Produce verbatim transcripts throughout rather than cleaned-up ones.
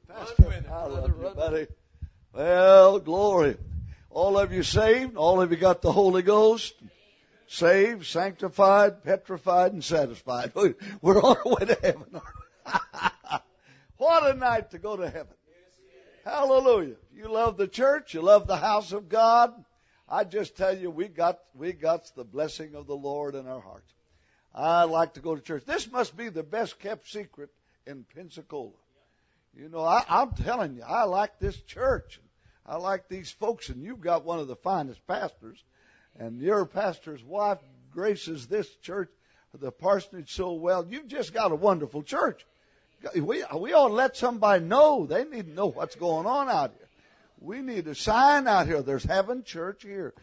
Pastor, with it, I love you, buddy. Well, glory. All of you saved? All of you got the Holy Ghost? Saved, sanctified, petrified, and satisfied. We're on our way to heaven, aren't we? What a night to go to heaven. Hallelujah. You love the church. You love the house of God. I just tell you, we got we got the blessing of the Lord in our hearts. I like to go to church. This must be the best kept secret in Pensacola. You know, I, I'm telling you, I like this church. I like these folks, and you've got one of the finest pastors. And your pastor's wife graces this church, the parsonage, so well. You've just got a wonderful church. We, we ought to let somebody know. They need to know what's going on out here. We need a sign out here. There's Heaven Church here.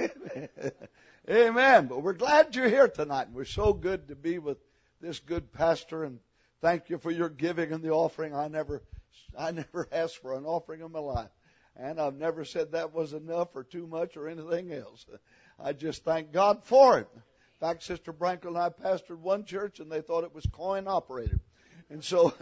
Amen. But we're glad you're here tonight. We're so good to be with this good pastor. And thank you for your giving and the offering. I never, I never asked for an offering in my life. And I've never said that was enough or too much or anything else. I just thank God for it. In fact, Sister Branko and I pastored one church, and they thought it was coin operated. And so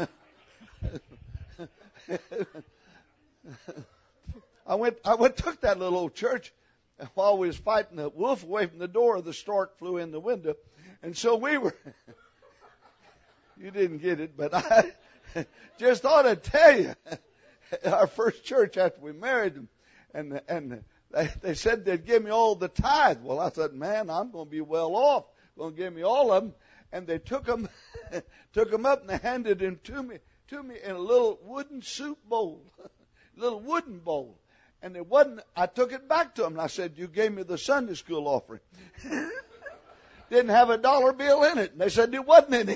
I went, I went, took that little old church, and while we was fighting the wolf away from the door, the stork flew in the window. And so we were, you didn't get it, but I just thought I'd tell you, our first church after we married them, and, and they, they said they'd give me all the tithe. Well, I thought, man, I'm going to be well off. Going to give me all of them. And they took them, took them up and they handed them to me, to me in a little wooden soup bowl, little wooden bowl. And it wasn't, I took it back to them and I said, you gave me the Sunday school offering. Didn't have a dollar bill in it. And they said, there wasn't any.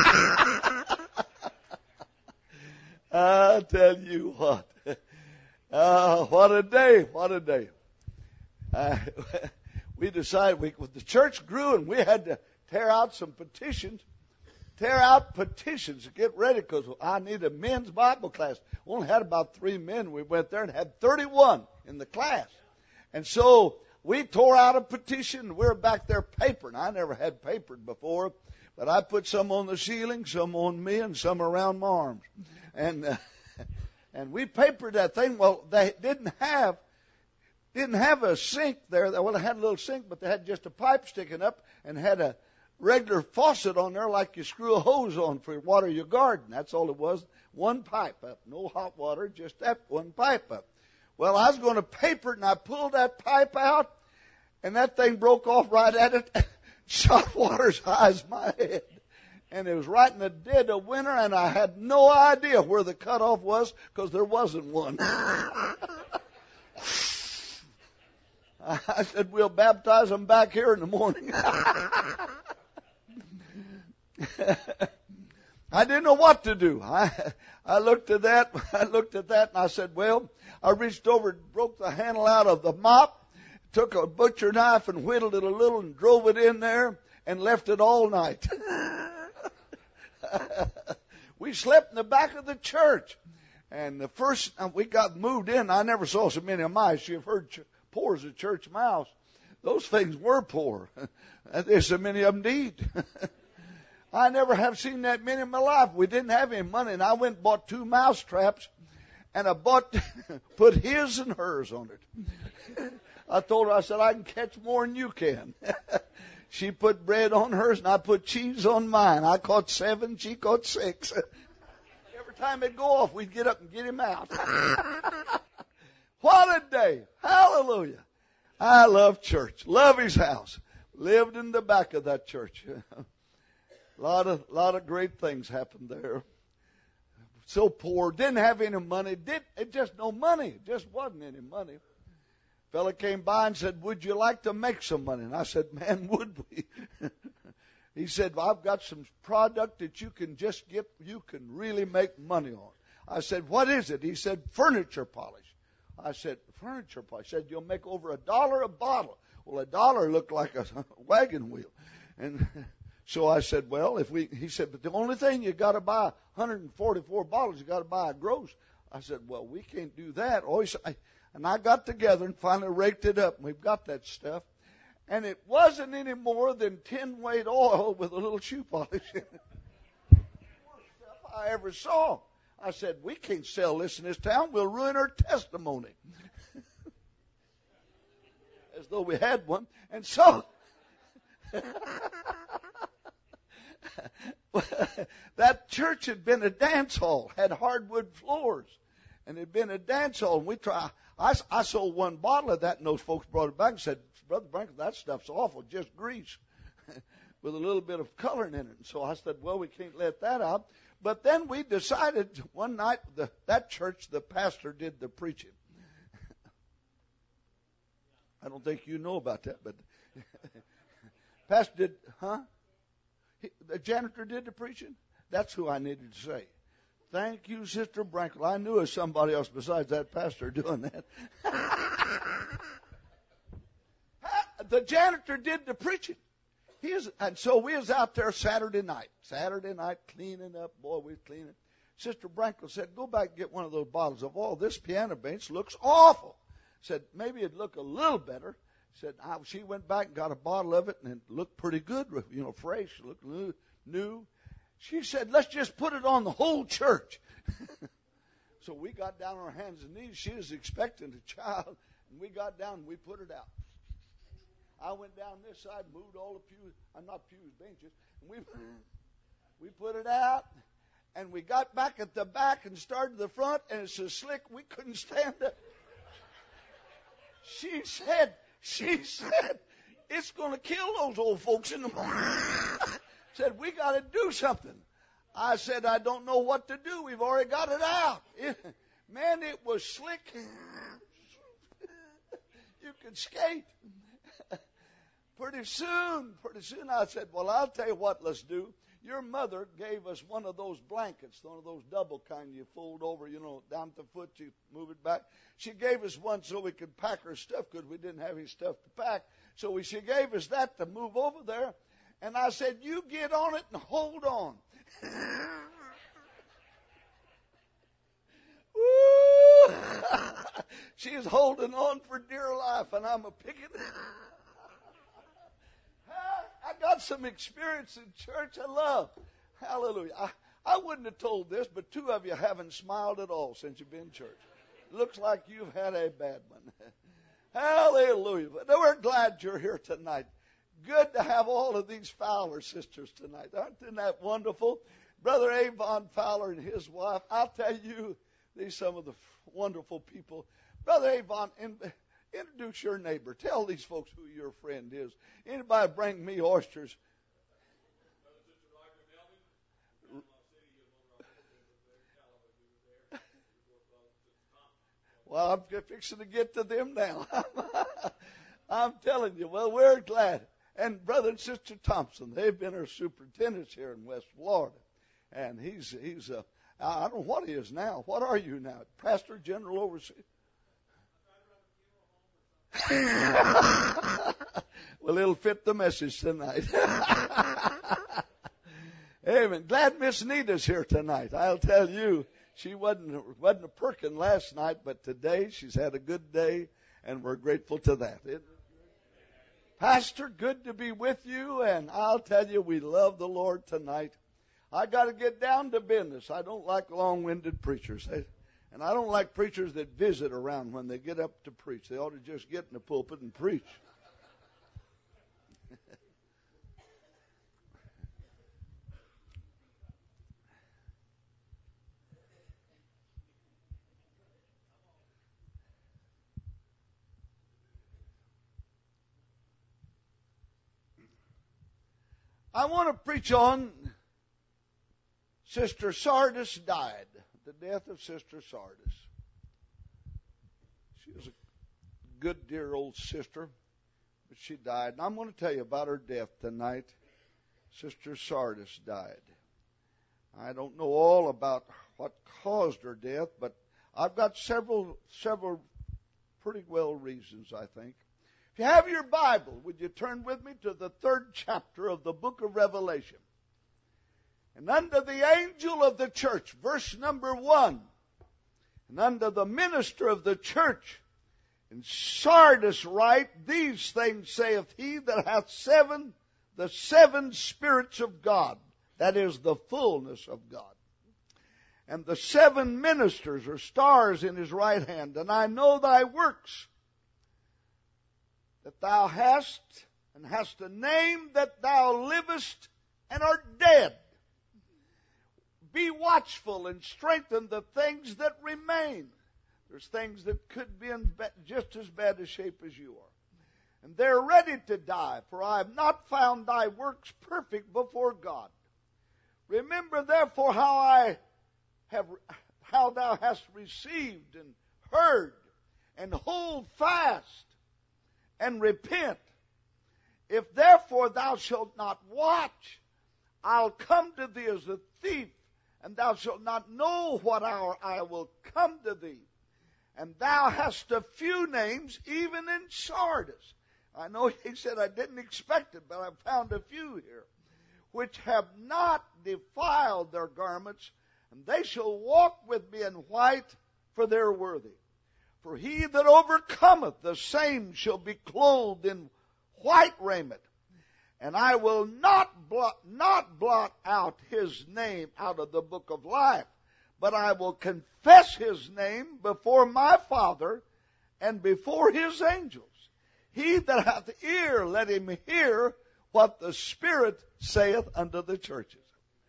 I tell you what, uh, what a day, what a day. Uh, we decided, we, the church grew and we had to tear out some petitions, tear out petitions to get ready because I need a men's Bible class. We only had about three men. We went there and had thirty-one in the class. And so we tore out a petition. We were back there papering. I never had papered before, but I put some on the ceiling, some on me, and some around my arms. And uh, and we papered that thing. Well, they didn't have didn't have a sink there. Well, they had a little sink, but they had just a pipe sticking up and had a regular faucet on there like you screw a hose on for water your garden. That's all it was. One pipe up. No hot water, just that one pipe up. Well, I was going to paper it, and I pulled that pipe out, and that thing broke off right at it. Shot water as high as my head. And it was right in the dead of winter, and I had no idea where the cutoff was because there wasn't one. I said, we'll baptize them back here in the morning. I didn't know what to do. I I looked at that. I looked at that, and I said, well, I reached over and broke the handle out of the mop, took a butcher knife and whittled it a little and drove it in there and left it all night. We slept in the back of the church. And the first time we got moved in, I never saw so many mice. You've heard ch- poor as a church mouse. Those things were poor. There's so many of them to eat. I never have seen that many in my life. We didn't have any money, and I went and bought two mouse traps, and I bought, put his and hers on it. I told her, I said, I can catch more than you can. She put bread on hers, and I put cheese on mine. I caught seven, she caught six. Every time it'd go off, we'd get up and get him out. What a day. Hallelujah. I love church. Love his house. Lived in the back of that church. A lot of, lot of great things happened there. So poor. Didn't have any money. Did, it just no money. It just wasn't any money. Fella came by and said, would you like to make some money? And I said, man, would we? He said, well, I've got some product that you can just get, you can really make money on. I said, what is it? He said, furniture polish. I said, furniture polish. He said, you'll make over a dollar a bottle. Well, a dollar looked like a wagon wheel. And so I said, well, if we, he said, but the only thing you got to buy one hundred forty-four bottles, you got to buy a gross. I said, well, we can't do that. Oh, he said, I, and I got together and finally raked it up. And we've got that stuff. And it wasn't any more than tin weight oil with a little shoe polish in it. Worst stuff I ever saw. I said, we can't sell this in this town. We'll ruin our testimony. As though we had one. And so, that church had been a dance hall, had hardwood floors, and it had been a dance hall. And we try. I, I sold one bottle of that, and those folks brought it back and said, Brother Brankley, that stuff's awful, just grease with a little bit of coloring in it. And so I said, well, we can't let that out. But then we decided one night, the, that church, the pastor did the preaching. I don't think you know about that, but pastor did, huh? He, the janitor did the preaching? That's who I needed to say. Thank you, Sister Brankley. I knew of somebody else besides that pastor doing that. The janitor did the preaching. He is, and so we was out there Saturday night. Saturday night cleaning up. Boy, we was cleaning. Sister Brankley said, go back and get one of those bottles of oil. This piano bench looks awful. Said, maybe it'd look a little better. Said, ah, she went back and got a bottle of it, and it looked pretty good, you know, fresh, looked new. new. She said, let's just put it on the whole church. So we got down on our hands and knees. She was expecting a child, and we got down and we put it out. I went down this side, moved all the pews, uh, not pews, benches, and we, we put it out, and we got back at the back and started the front, and it's so slick we couldn't stand it. She said, she said, it's going to kill those old folks in the morning. Said, we got to do something. I said, I don't know what to do. We've already got it out. It, man, it was slick. You could skate. Pretty soon, pretty soon I said, well, I'll tell you what let's do. Your mother gave us one of those blankets, one of those double kind you fold over, you know, down at the foot, you move it back. She gave us one so we could pack our stuff because we didn't have any stuff to pack. So we, she gave us that to move over there. And I said, you get on it and hold on. Woo! She is holding on for dear life, and I'm a picking. I got some experience in church I love. Hallelujah. I, I wouldn't have told this, but two of you haven't smiled at all since you've been in church. Looks like you've had a bad one. Hallelujah. But we're glad you're here tonight. Good to have all of these Fowler sisters tonight. Aren't that wonderful? Brother Avon Fowler and his wife. I'll tell you, these are some of the wonderful people. Brother Avon, in, introduce your neighbor. Tell these folks who your friend is. Anybody bring me oysters? Well, I'm fixing to get to them now. I'm telling you, well, we're glad. And Brother and Sister Thompson, they've been our superintendents here in West Florida. And he's, he's uh, I don't know what he is now. What are you now? Pastor, General Overseer? Well, it'll fit the message tonight. Amen. Glad Miss Nita's here tonight. I'll tell you, she wasn't, wasn't a perkin last night, but today she's had a good day, and we're grateful to that. It, Pastor, good to be with you, and I'll tell you, we love the Lord tonight. I got to get down to business. I don't like long-winded preachers. And I don't like preachers that visit around when they get up to preach. They ought to just get in the pulpit and preach. I want to preach on Sister Sardis died. The death of Sister Sardis. She was a good, dear old sister, but she died. And I'm going to tell you about her death tonight. Sister Sardis died. I don't know all about what caused her death, but I've got several, several pretty well reasons, I think. If you have your Bible, would you turn with me to the third chapter of the book of Revelation? And unto the angel of the church, verse number one, and unto the minister of the church in Sardis write, these things saith he that hath seven, the seven spirits of God, that is the fullness of God. and the seven ministers or stars in his right hand. And I know thy works, that thou hast, and hast a name that thou livest and art dead. Be watchful and strengthen the things that remain. There's things that could be in just as bad a shape as you are. And they're ready to die, for I have not found thy works perfect before God. Remember therefore how I have, how thou hast received and heard, and hold fast and repent. If therefore thou shalt not watch, I'll come to thee as a thief, and thou shalt not know what hour I will come to thee. And thou hast a few names, even in Sardis. I know he said I didn't expect it, but I found a few here, which have not defiled their garments, and they shall walk with me in white, for they're worthy. For he that overcometh, the same shall be clothed in white raiment. And I will not blot, not blot out his name out of the book of life, but I will confess his name before my Father and before his angels. He that hath ear, let him hear what the Spirit saith unto the churches.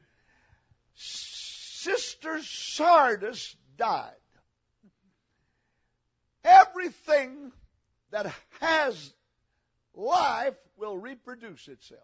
Sister Sardis died. Everything that has life will reproduce itself.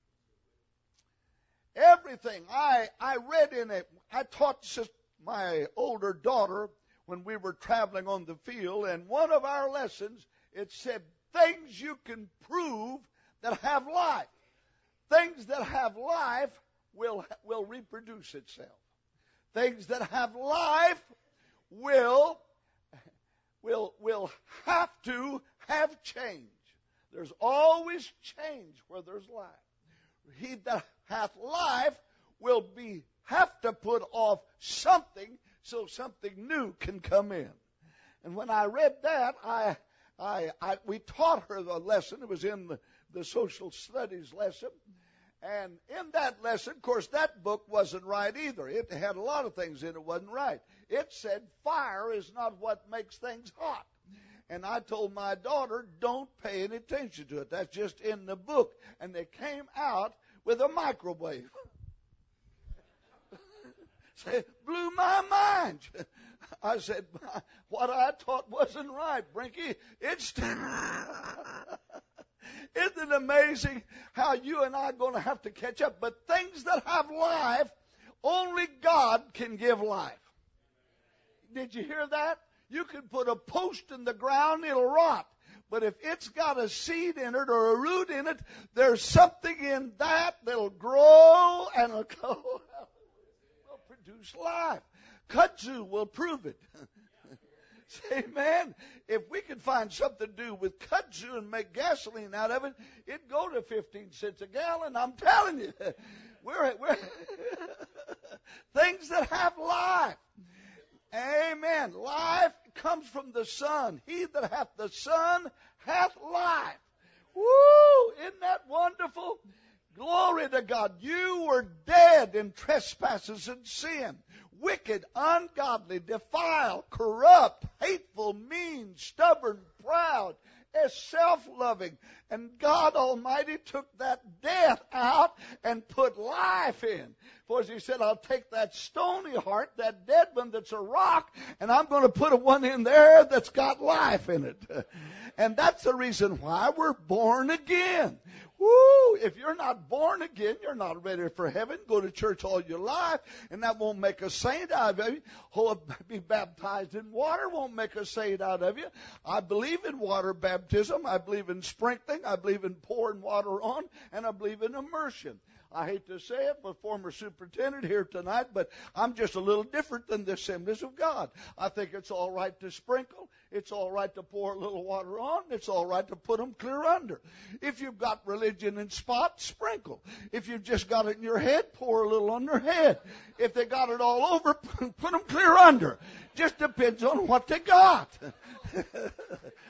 Everything. I, I read in it, I taught my older daughter when we were traveling on the field, and one of our lessons, it said, things you can prove that have life. Things that have life will, will reproduce itself. Things that have life will, will, will have to have change. There's always change where there's life. He that hath life will be have to put off something so something new can come in. And when I read that, I, I, I we taught her the lesson. It was in the, the social studies lesson. And in that lesson, of course, that book wasn't right either. It had a lot of things in it that wasn't right. It said fire is not what makes things hot. And I told my daughter, don't pay any attention to it. That's just in the book. And they came out with a microwave. It blew my mind. I said, what I taught wasn't right, Brinky. It's Isn't it amazing how you and I are going to have to catch up? But things that have life, only God can give life. Did you hear that? You can put a post in the ground, it'll rot. But if it's got a seed in it or a root in it, there's something in that that'll grow and it'll, go, will produce life. Kudzu will prove it. Say, man, if we could find something to do with kudzu and make gasoline out of it, it'd go to fifteen cents a gallon. I'm telling you. We're, we're things that have life. Amen. Life comes from the Son. He that hath the Son hath life. Woo! Isn't that wonderful? Glory to God. You were dead in trespasses and sin. Wicked, ungodly, defiled, corrupt, hateful, mean, stubborn, proud, as self-loving. And God Almighty took that death out and put life in. For as he said, I'll take that stony heart, that dead one that's a rock, and I'm going to put a one in there that's got life in it. And that's the reason why we're born again. Woo! If you're not born again, you're not ready for heaven. Go to church all your life, and that won't make a saint out of you. Oh, be baptized in water won't make a saint out of you. I believe in water baptism. I believe in sprinkling. I believe in pouring water on, and I believe in immersion. I hate to say it, but former superintendent here tonight, but I'm just a little different than the Assemblies of God. I think it's all right to sprinkle. It's all right to pour a little water on. It's all right to put them clear under. If you've got religion in spots, sprinkle. If you've just got it in your head, pour a little on their head. If they got it all over, put them clear under. Just depends on what they got.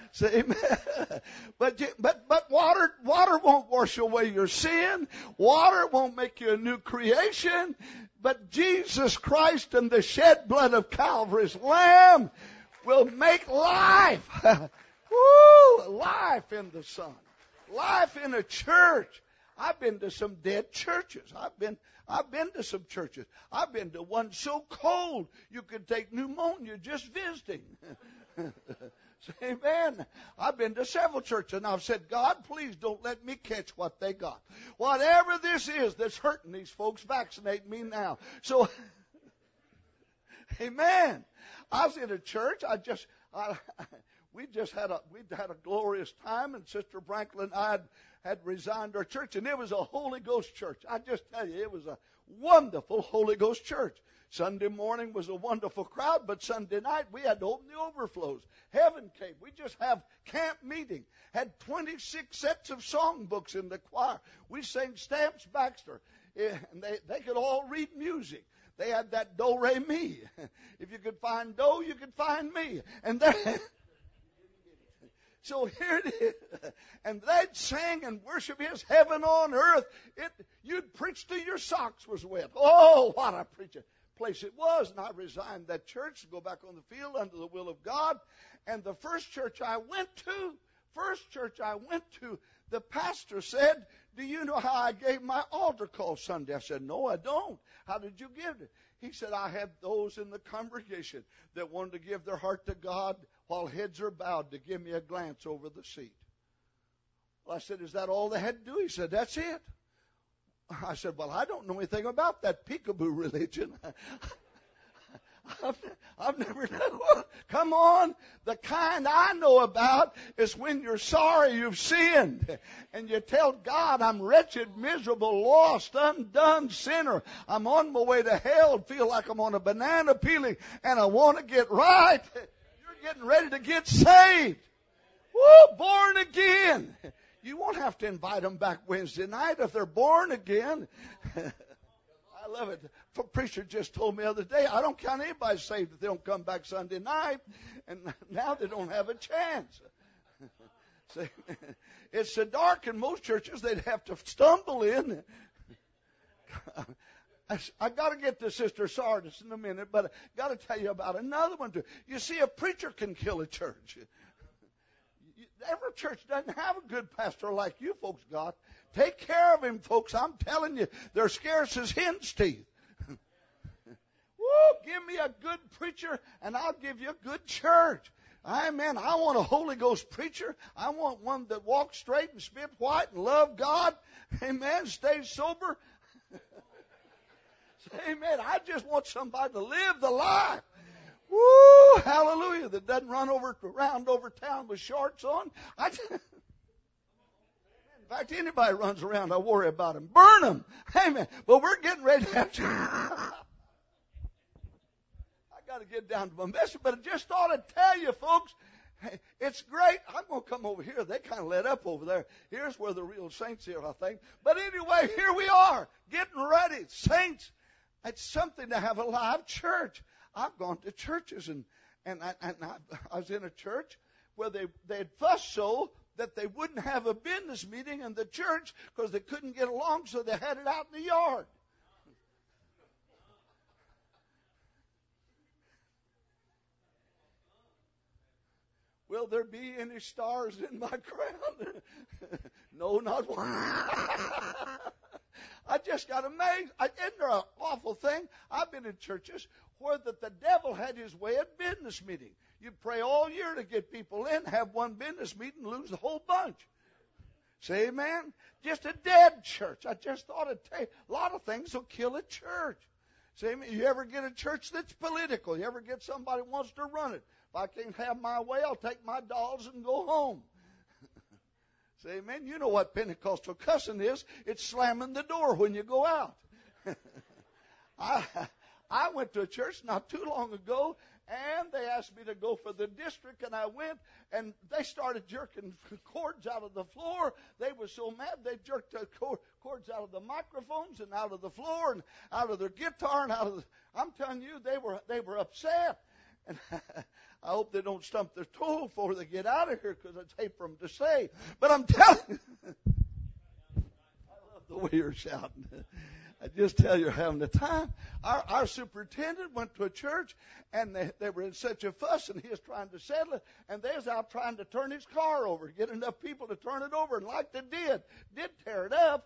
Say amen. But, you, but, but water, water won't wash away your sin. Water won't make you a new creation. But Jesus Christ and the shed blood of Calvary's Lamb will make life. Woo! Life in the Son. Life in a church. I've been to some dead churches. I've been, I've been to some churches. I've been to one so cold you could take pneumonia just visiting. Amen. I've been to several churches and I've said, God, please don't let me catch what they got. Whatever this is that's hurting these folks, vaccinate me now. So, amen. I was in a church. I just, I, we just had a, we had a glorious time, and Sister Franklin and I had, had resigned our church, and it was a Holy Ghost church. I just tell you, it was a wonderful Holy Ghost church. Sunday morning was a wonderful crowd, but Sunday night we had to open the overflows. Heaven came. We just have camp meeting. Had twenty-six sets of songbooks in the choir. We sang Stamps Baxter, and they, they could all read music. They had that do, re, mi. If you could find do, you could find me. And they, so here it is. And they'd sing and worship His heaven on earth. It, you'd preach till your socks was wet. Oh, what a preacher. Place it was, and I resigned that church to go back on the field under the will of God. And the first church I went to, first church I went to, the pastor said, do you know how I gave my altar call Sunday? I said, no, I don't. How did you give it? He said, I had those in the congregation that wanted to give their heart to God while heads are bowed to give me a glance over the seat. Well, I said, is that all they had to do? He said, that's it. I said, well, I don't know anything about that peekaboo religion. I've, I've never known. Come on. The kind I know about is when you're sorry you've sinned. And you tell God, I'm wretched, miserable, lost, undone sinner. I'm on my way to hell. Feel like I'm on a banana peeling. And I want to get right. You're getting ready to get saved. Woo, born again. You won't have to invite them back Wednesday night if they're born again. I love it. The preacher just told me the other day, I don't count anybody saved if they don't come back Sunday night. And now they don't have a chance. See, it's so dark in most churches, they'd have to stumble in. I, I got to get to Sister Sardis in a minute, but I got to tell you about another one too. You see, a preacher can kill a church. Every church doesn't have a good pastor like you folks got. Take care of him, folks. I'm telling you, they're scarce as hen's teeth. Woo, give me a good preacher, and I'll give you a good church. Amen. I want a Holy Ghost preacher. I want one that walks straight and spit white and love God. Amen. Stay sober. Amen. I just want somebody to live the life. Woo, hallelujah, that doesn't run over around over town with shorts on. I just, in fact, anybody runs around, I worry about them. Burn them. Amen. Well, we're getting ready to have to. I got to get down to my message, but I just thought I'd tell you, folks, hey, it's great. I'm going to come over here. They kind of let up over there. Here's where the real saints are, I think. But anyway, here we are, getting ready. Saints, it's something to have a live church. I've gone to churches, and and, I, and I, I was in a church where they they'd fussed so that they wouldn't have a business meeting in the church because they couldn't get along, so they had it out in the yard. Will there be any stars in my crown? No, not one. I just got amazed. I, isn't there an awful thing? I've been in churches where the, the devil had his way at business meeting. You'd pray all year to get people in, have one business meeting, lose the whole bunch. Say amen? Just a dead church. I just thought I'd tell you, a lot of things will kill a church. Say amen? You ever get a church that's political? You ever get somebody who wants to run it? If I can't have my way, I'll take my dolls and go home. Say amen? You know what Pentecostal cussing is. It's slamming the door when you go out. I I went to a church not too long ago, and they asked me to go for the district, and I went, and they started jerking cords out of the floor. They were so mad, they jerked the cords out of the microphones and out of the floor and out of their guitar and out of the... I'm telling you, they were they were upset. And I hope they don't stump their toe before they get out of here, because I'd hate for them to say. But I'm telling you, I love the way you're shouting. I just tell you, you're having a time. Our, our superintendent went to a church, and they, they were in such a fuss, and he was trying to settle it, and they was out trying to turn his car over, get enough people to turn it over, and like they did, did tear it up.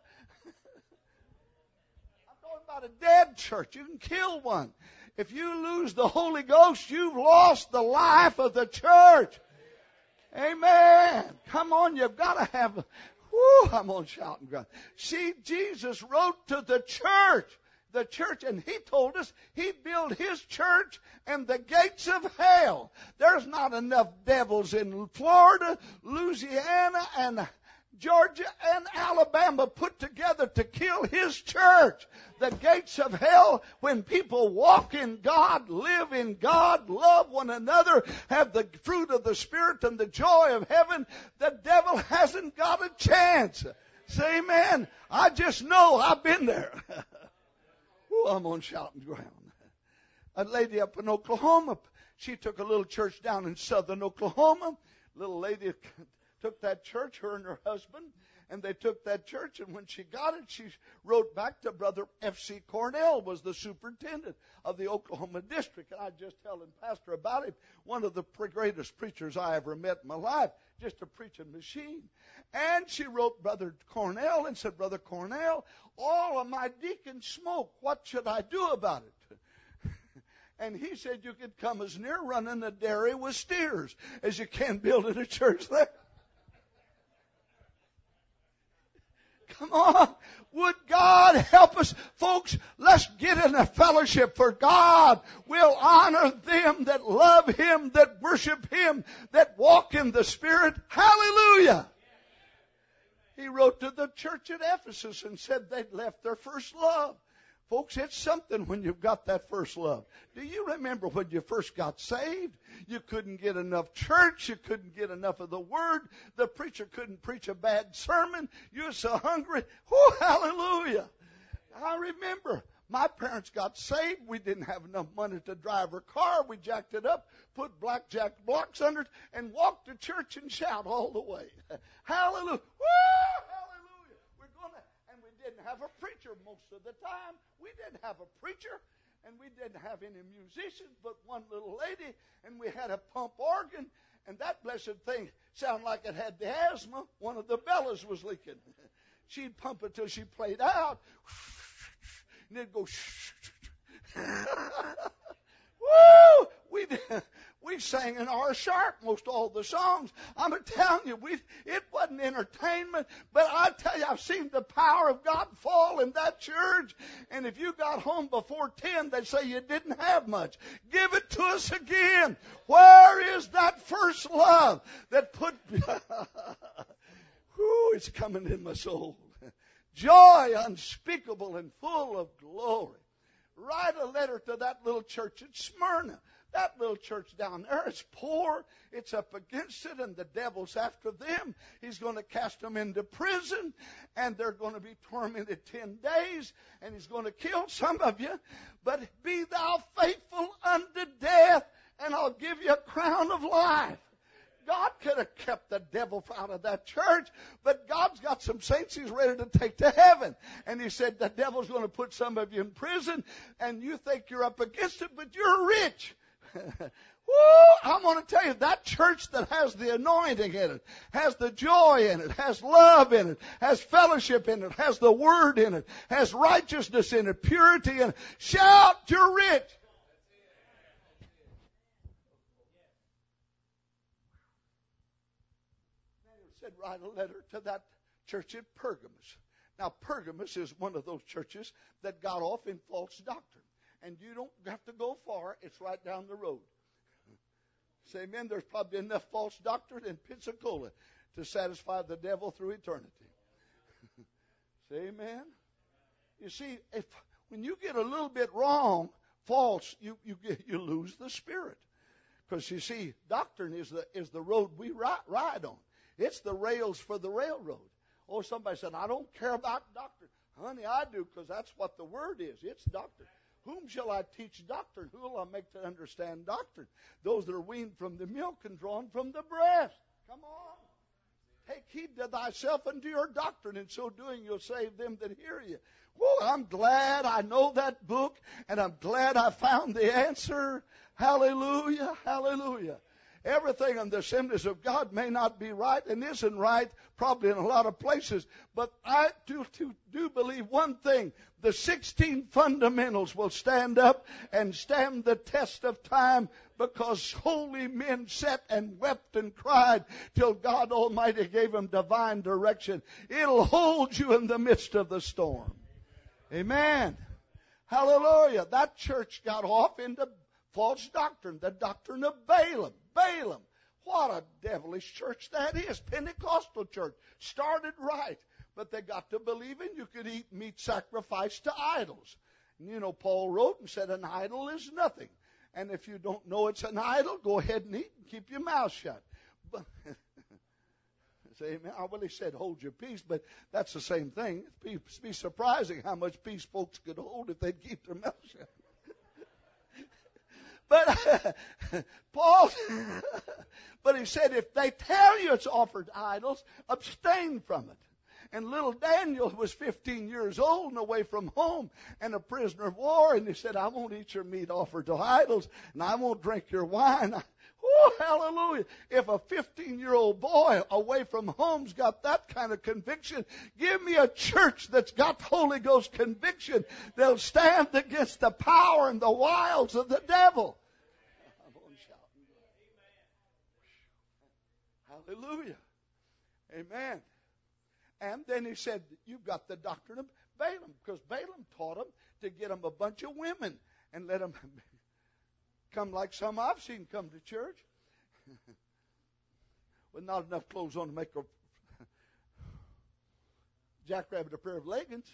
I'm talking about a dead church. You can kill one. If you lose the Holy Ghost, you've lost the life of the church. Amen. Come on, you've got to have... Woo, I'm on shouting ground. See, Jesus wrote to the church. The church, and he told us he'd build his church and the gates of hell. There's not enough devils in Florida, Louisiana, and Georgia and Alabama put together to kill his church. The gates of hell, when people walk in God, live in God, love one another, have the fruit of the Spirit and the joy of heaven, the devil hasn't got a chance. Say amen. I just know I've been there. Ooh, I'm on shouting ground. A lady up in Oklahoma, she took a little church down in southern Oklahoma. Little lady took that church, her and her husband, and they took that church, and when she got it, she wrote back to Brother F C Cornell, was the superintendent of the Oklahoma district. And I just telling Pastor about him, one of the greatest preachers I ever met in my life, just a preaching machine. And she wrote Brother Cornell and said, Brother Cornell, all of my deacons smoke. What should I do about it? And he said, you could come as near running a dairy with steers as you can building a church there. Come on. Would God help us? Folks, let's get in a fellowship, for God will honor them that love Him, that worship Him, that walk in the Spirit. Hallelujah. He wrote to the church at Ephesus and said they'd left their first love. Folks, it's something when you've got that first love. Do you remember when you first got saved? You couldn't get enough church. You couldn't get enough of the Word. The preacher couldn't preach a bad sermon. You were so hungry. Oh, hallelujah. I remember my parents got saved. We didn't have enough money to drive our car. We jacked it up, put blackjack blocks under it, and walked to church and shout all the way. Hallelujah. Woo! Hallelujah. We're going to... didn't have a preacher most of the time. We didn't have a preacher, and we didn't have any musicians but one little lady, and we had a pump organ, and that blessed thing sounded like it had the asthma. One of the bellows was leaking. She'd pump it till she played out, and it'd go woo! We we sang in R sharp most all the songs. I'm telling you, we it wasn't entertainment, but I tell you, I've seen the power of God fall in that church. And if you got home before ten, they'd say you didn't have much. Give it to us again. Where is that first love that put? Whoo! It's coming in my soul. Joy unspeakable and full of glory. Write a letter to that little church at Smyrna. That little church down there is poor. It's up against it, and the devil's after them. He's going to cast them into prison, and they're going to be tormented ten days, and he's going to kill some of you. But be thou faithful unto death, and I'll give you a crown of life. God could have kept the devil out of that church, but God's got some saints He's ready to take to heaven. And He said the devil's going to put some of you in prison, and you think you're up against it, but you're rich. Woo! I'm going to tell you, that church that has the anointing in it, has the joy in it, has love in it, has fellowship in it, has the Word in it, has righteousness in it, purity in it. Shout, you're rich. Said, write a letter to that church at Pergamos. Now, Pergamos is one of those churches that got off in false doctrine. And you don't have to go far. It's right down the road. Say amen. There's probably enough false doctrine in Pensacola to satisfy the devil through eternity. Say amen. You see, if when you get a little bit wrong, false, you you get, you lose the Spirit. Because you see, doctrine is the is the road we ride, ride on. It's the rails for the railroad. Oh, somebody said, I don't care about doctrine. Honey, I do, because that's what the Word is. It's doctrine. Whom shall I teach doctrine? Who will I make to understand doctrine? Those that are weaned from the milk and drawn from the breast. Come on. Take heed to thyself and to your doctrine. In so doing, you'll save them that hear you. Well, I'm glad I know that book, and I'm glad I found the answer. Hallelujah, hallelujah. Everything in the Assemblies of God may not be right and isn't right, probably in a lot of places. But I do, do, do believe one thing. The sixteen fundamentals will stand up and stand the test of time, because holy men sat and wept and cried till God Almighty gave them divine direction. It'll hold you in the midst of the storm. Amen. Hallelujah. That church got off into false doctrine, the doctrine of Balaam. Balaam. What a devilish church that is. Pentecostal church. Started right. But they got to believing you could eat meat sacrificed to idols. And you know, Paul wrote and said an idol is nothing. And if you don't know it's an idol, go ahead and eat and keep your mouth shut. But say amen. I really said hold your peace, but that's the same thing. It'd be surprising how much peace folks could hold if they'd keep their mouth shut. But Paul, but he said, if they tell you it's offered to idols, abstain from it. And little Daniel was fifteen years old and away from home and a prisoner of war. And he said, I won't eat your meat offered to idols, and I won't drink your wine. Oh, hallelujah. If a fifteen-year-old boy away from home's got that kind of conviction, give me a church that's got Holy Ghost conviction. They'll stand against the power and the wiles of the devil. Hallelujah. Amen. And then he said, you've got the doctrine of Balaam, because Balaam taught them to get them a bunch of women and let them come like some I've seen come to church with not enough clothes on to make a jackrabbit a pair of leggings,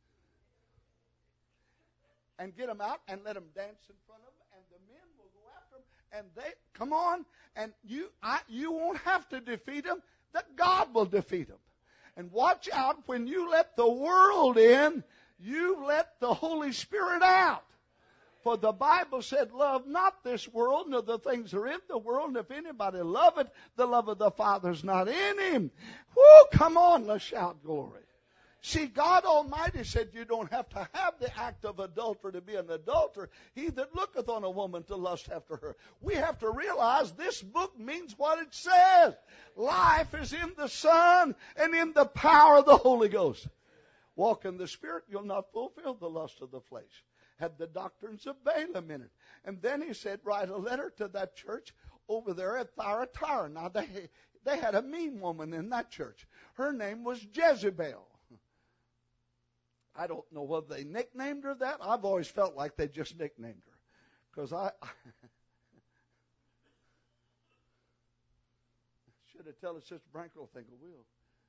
and get them out and let them dance in front of them, and the men will go after them, and they come on, and you I, you won't have to defeat them. That God will defeat them. And watch out, when you let the world in, you let the Holy Spirit out. For the Bible said, love not this world, nor the things that are in the world. And if anybody love it, the love of the Father's not in him. Whoo, come on, let's shout glory. See, God Almighty said you don't have to have the act of adultery to be an adulterer. He that looketh on a woman to lust after her. We have to realize this book means what it says. Life is in the Son and in the power of the Holy Ghost. Walk in the Spirit, you'll not fulfill the lust of the flesh. Had the doctrines of Balaam in it. And then he said, write a letter to that church over there at Thyatira. Now, they, they had a mean woman in that church. Her name was Jezebel. I don't know whether they nicknamed her that. I've always felt like they just nicknamed her. Because I, I should have told Sister Branko, I think I will.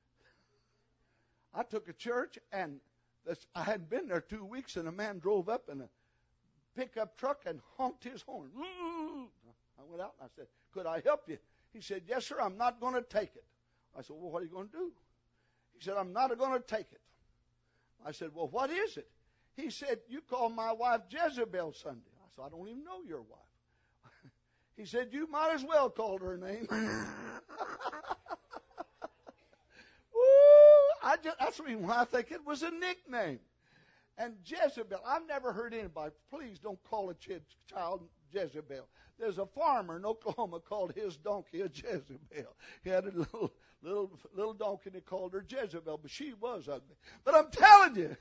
I took a church, and this, I hadn't been there two weeks, and a man drove up in a pickup truck and honked his horn. I went out and I said, could I help you? He said, yes, sir, I'm not going to take it. I said, well, what are you going to do? He said, I'm not going to take it. I said, well, what is it? He said, you called my wife Jezebel Sunday. I said, I don't even know your wife. He said, you might as well call her name. Ooh, I just, that's the reason why I think it was a nickname. And Jezebel, I've never heard anybody, please don't call a child Jezebel. There's a farmer in Oklahoma called his donkey a Jezebel. He had a little little little donkey, and he called her Jezebel, but she was ugly. But I'm telling you,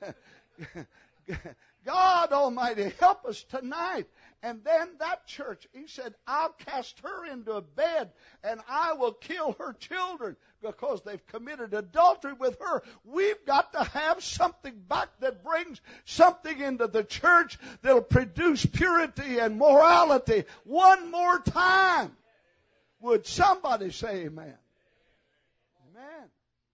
God Almighty, help us tonight. And then that church, he said, I'll cast her into a bed, and I will kill her children because they've committed adultery with her. We've got to have something back that brings something into the church that'll produce purity and morality one more time. Would somebody say amen? Amen.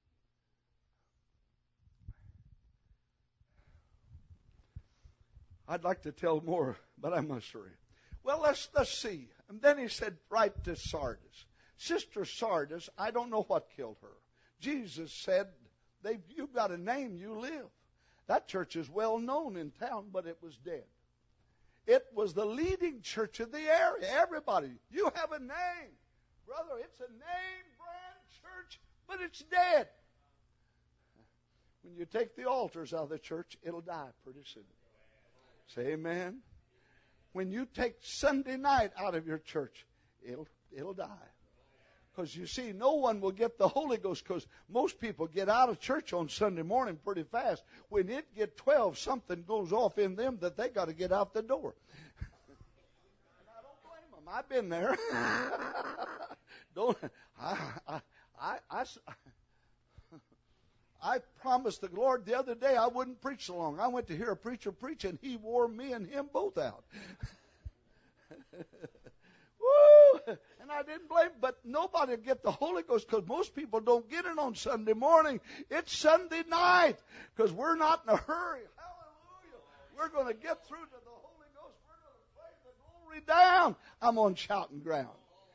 I'd like to tell more, but I must hurry. Well, let's let's see. And then he said, write to Sardis. Sister Sardis, I don't know what killed her. Jesus said, they, you've got a name, you live. That church is well known in town, but it was dead. It was the leading church in the area. Everybody, you have a name. Brother, it's a name brand church, but it's dead. When you take the altars out of the church, it'll die pretty soon. Say amen. When you take Sunday night out of your church, it'll it'll die. Because you see, no one will get the Holy Ghost, because most people get out of church on Sunday morning pretty fast. When it get twelve, something goes off in them that they got to get out the door. And I don't blame them. I've been there. don't I, I, I, I, I promised the Lord the other day I wouldn't preach so long. I went to hear a preacher preach, and he wore me and him both out. Woo! And I didn't blame, but nobody will get the Holy Ghost, because most people don't get it on Sunday morning. It's Sunday night, because we're not in a hurry. Hallelujah. We're going to get through to the Holy Ghost. We're going to play the glory down. I'm on shouting ground.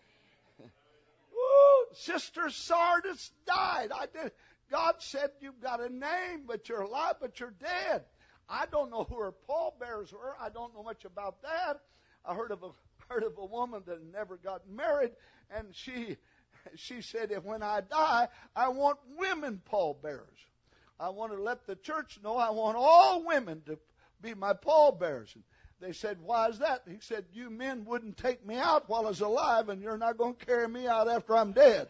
Woo! Sister Sardis died. I did. God said you've got a name, but you're alive, but you're dead. I don't know who her pallbearers were. I don't know much about that. I heard of a heard of a woman that never got married, and she she said, if when I die, I want women pallbearers. I want to let the church know I want all women to be my pallbearers. And they said, why is that? He said, you men wouldn't take me out while I was alive, and you're not going to carry me out after I'm dead.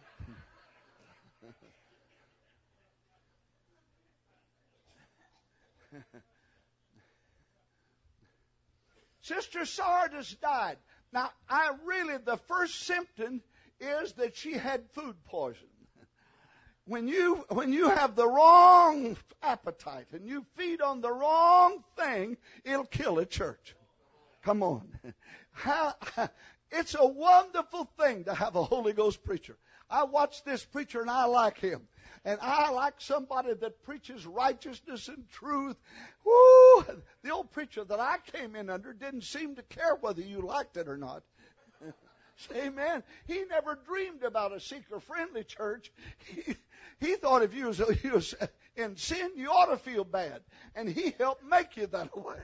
Sister Sardis died. Now, I really, the first symptom is that she had food poisoning. When you, when you have the wrong appetite and you feed on the wrong thing, it'll kill a church. Come on. How, it's a wonderful thing to have a Holy Ghost preacher. I watch this preacher and I like him. And I like somebody that preaches righteousness and truth. Woo! The old preacher that I came in under didn't seem to care whether you liked it or not. Amen. He never dreamed about a seeker-friendly church. He, he thought if you was, you was in sin, you ought to feel bad. And he helped make you that way.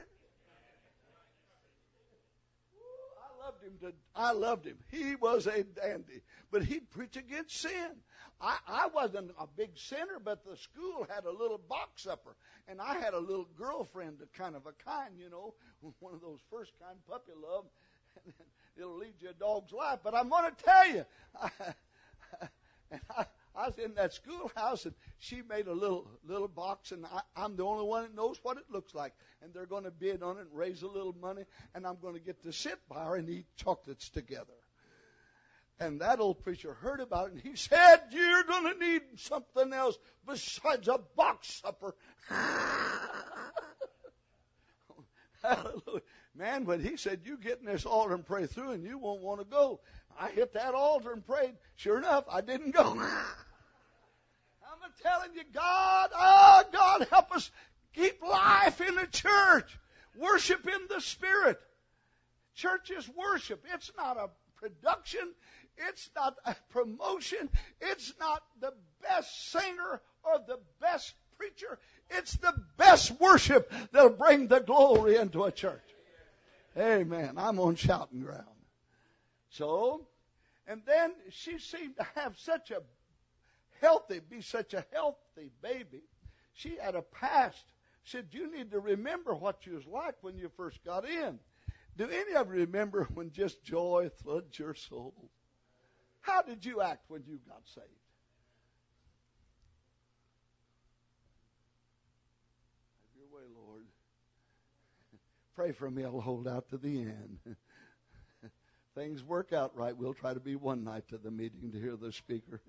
I loved him. To, I loved him. He was a dandy. But he'd preach against sin. I, I wasn't a big sinner, but the school had a little box upper. And I had a little girlfriend, a kind of a kind, you know, one of those first kind puppy love. It'll lead you a dog's life. But I'm going to tell you, I, and I, I was in that schoolhouse, and she made a little little box, and I, I'm the only one that knows what it looks like. And they're going to bid on it and raise a little money, and I'm going to get to sit by her and eat chocolates together. And that old preacher heard about it, and he said, you're going to need something else besides a box supper. Hallelujah. Man, when he said, you get in this altar and pray through, and you won't want to go. I hit that altar and prayed. Sure enough, I didn't go. I'm telling you, God, oh, God, help us keep life in the church. Worship in the Spirit. Church is worship. It's not a production. It's not a promotion. It's not the best singer or the best preacher. It's the best worship that'll bring the glory into a church. Amen. I'm on shouting ground. So, and then she seemed to have such a healthy, be such a healthy baby. She had a past. Said, you need to remember what you was like when you first got in. Do any of you remember when just joy flooded your soul? How did you act when you got saved? Have your way, Lord. Pray for me. I'll hold out to the end. Things work out right. We'll try to be one night to the meeting to hear the speaker.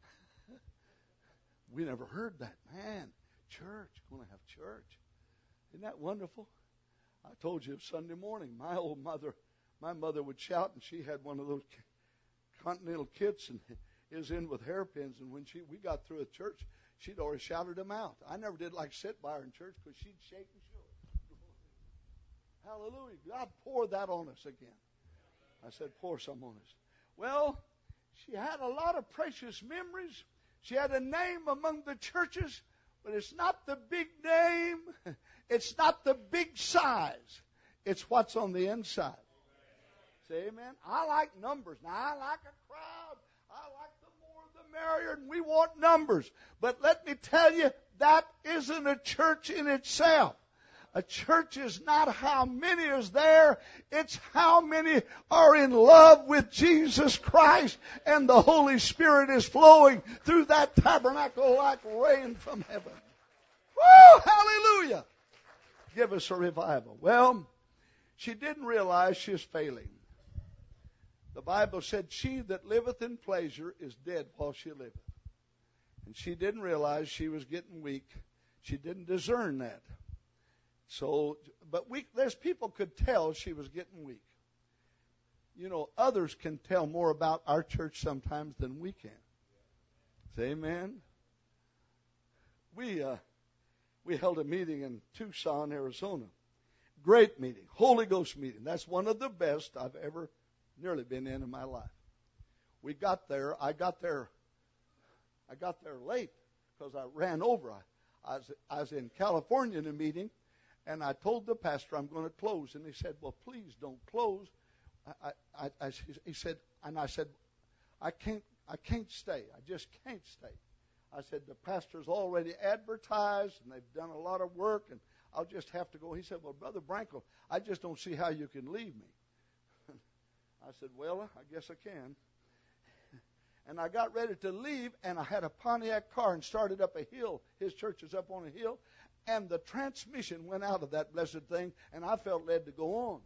We never heard that. Man, church, going to have church. Isn't that wonderful? I told you Sunday morning, my old mother, my mother would shout, and she had one of those Continental kits and is in with hairpins. And when she we got through at church, she'd already shouted them out. I never did like sit by her in church because she'd shake and show. Hallelujah. God poured that on us again. I said, pour some on us. Well, she had a lot of precious memories. She had a name among the churches, but it's not the big name. It's not the big size. It's what's on the inside. Say amen. I like numbers. Now, I like a crowd. I like the more the merrier, and we want numbers. But let me tell you, that isn't a church in itself. A church is not how many is there. It's how many are in love with Jesus Christ and the Holy Spirit is flowing through that tabernacle like rain from heaven. Woo! Hallelujah! Give us a revival. Well, she didn't realize she was failing. The Bible said, she that liveth in pleasure is dead while she liveth. And she didn't realize she was getting weak. She didn't discern that. So, but we, there's people could tell she was getting weak. You know, others can tell more about our church sometimes than we can. Say amen. We, uh, we held a meeting in Tucson, Arizona. Great meeting. Holy Ghost meeting. That's one of the best I've ever nearly been in in my life. We got there. I got there. I got there late because I ran over. I, I, was, I was in California in a meeting, and I told the pastor I'm going to close. And he said, well, please don't close. I, I, I, he said, and I said, I can't, I can't stay. I just can't stay. I said, the pastor's already advertised, and they've done a lot of work, and I'll just have to go. He said, well, Brother Brankel, I just don't see how you can leave me. I said, well, I guess I can. And I got ready to leave, and I had a Pontiac car and started up a hill. His church is up on a hill. And the transmission went out of that blessed thing, and I felt led to go on.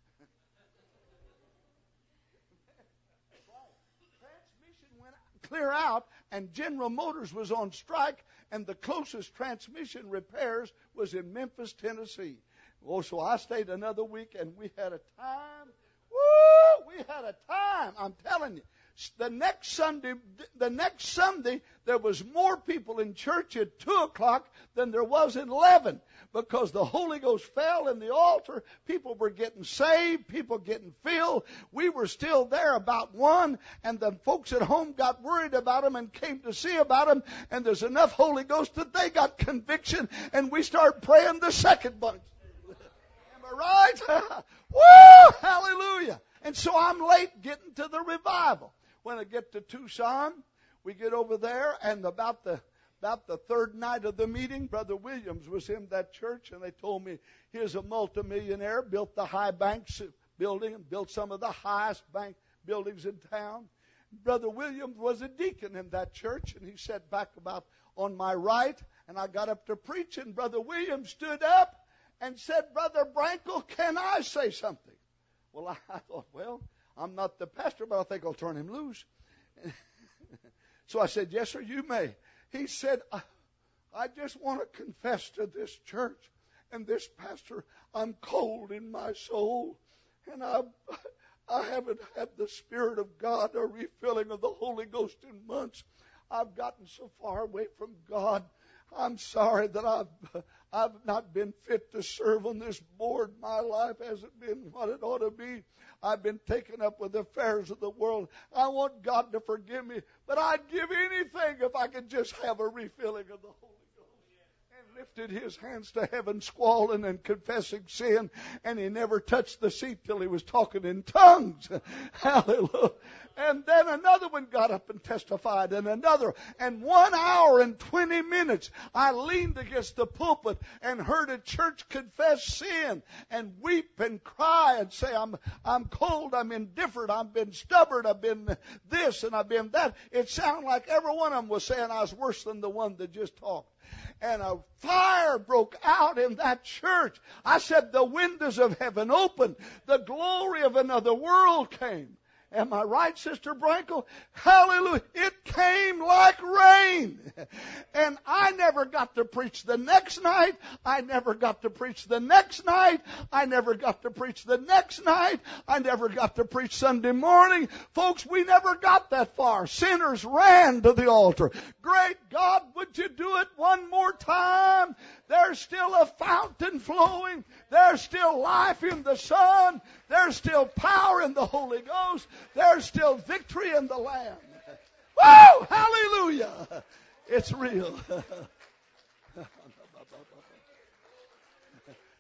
Transmission went clear out, and General Motors was on strike, and the closest transmission repairs was in Memphis, Tennessee. Oh, so I stayed another week, and we had a time. Woo! We had a time. I'm telling you. The next Sunday, the next Sunday, there was more people in church at two o'clock than there was at eleven, because the Holy Ghost fell in the altar. People were getting saved, people getting filled. We were still there about one, and the folks at home got worried about them and came to see about them. And there's enough Holy Ghost that they got conviction, and we started praying the second bunch. Am I right? Woo! Hallelujah! And so I'm late getting to the revival. When I get to Tucson, we get over there, and about the about the third night of the meeting, Brother Williams was in that church, and they told me here's a multimillionaire, built the High Banks building, and built some of the highest bank buildings in town. Brother Williams was a deacon in that church, and he sat back about on my right, and I got up to preach, and Brother Williams stood up and said, Brother Brankel, can I say something? Well, I, I thought, well, I'm not the pastor, but I think I'll turn him loose. So I said, yes, sir, you may. He said, I, I just want to confess to this church and this pastor, I'm cold in my soul, and I, I haven't had the Spirit of God or refilling of the Holy Ghost in months. I've gotten so far away from God. I'm sorry that I've I've not been fit to serve on this board. My life hasn't been what it ought to be. I've been taken up with the affairs of the world. I want God to forgive me, but I'd give anything if I could just have a refilling of the Holy Ghost. And lifted his hands to heaven, squalling and confessing sin, and he never touched the seat till he was talking in tongues. Hallelujah. And then another one got up and testified, and another. And one hour and twenty minutes, I leaned against the pulpit and heard a church confess sin and weep and cry and say, I'm I'm cold, I'm indifferent, I've been stubborn, I've been this and I've been that. It sounded like every one of them was saying I was worse than the one that just talked. And a fire broke out in that church. I said the windows of heaven opened. The glory of another world came. Am I right, Sister Brankel? Hallelujah. It came like rain. And I never got to preach the next night. I never got to preach the next night. I never got to preach the next night. I never got to preach Sunday morning. Folks, we never got that far. Sinners ran to the altar. Great God, would you do it one more time? There's still a fountain flowing. There's still life in the Son. There's still power in the Holy Ghost. There's still victory in the Lamb. Woo! Hallelujah! It's real.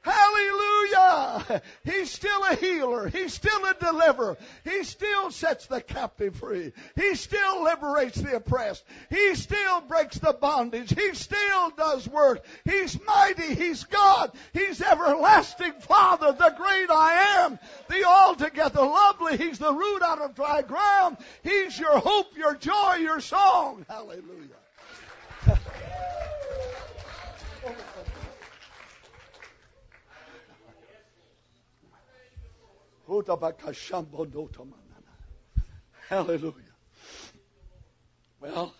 Hallelujah! He's still a healer. He's still a deliverer. He still sets the captive free. He still liberates the oppressed. He still breaks the bondage. He still does work. He's mighty. He's God. He's everlasting Father, the great I am, the altogether lovely. He's the root out of dry ground. He's your hope, your joy, your song. Hallelujah. Hallelujah. Well,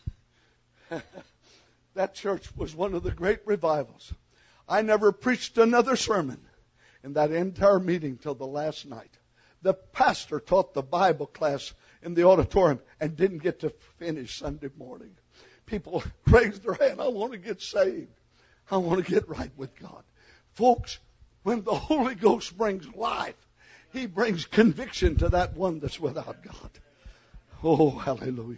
that church was one of the great revivals. I never preached another sermon in that entire meeting till the last night. The pastor taught the Bible class in the auditorium and didn't get to finish Sunday morning. People raised their hand. I want to get saved. I want to get right with God. Folks, when the Holy Ghost brings life, He brings conviction to that one that's without God. Oh, hallelujah.